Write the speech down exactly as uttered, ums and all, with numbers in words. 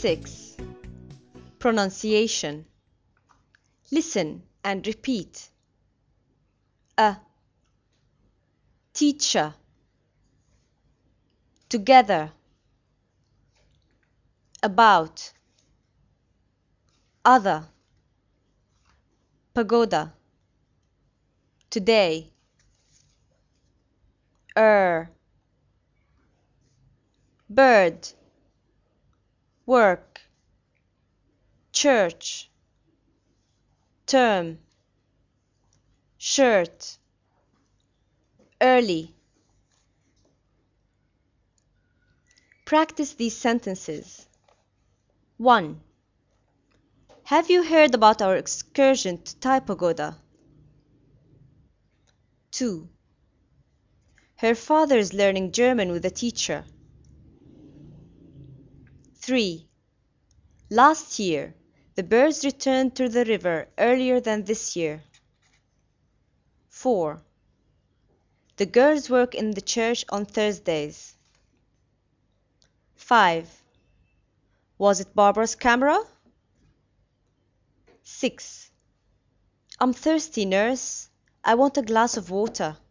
six. Pronunciation. Listen and repeat. A. Teacher. Together. About. Other. Pagoda. Today. Er. Bird. Work. Church. Term. Shirt. Early. Practice these sentences. one. Have you heard about our excursion to Thai Pagoda? two. Her father is learning German with a teacher. three. Last year, the birds returned to the river earlier than this year. four. The girls work in the church on Thursdays. five. Was it Barbara's camera? six. I'm thirsty, nurse. I want a glass of water.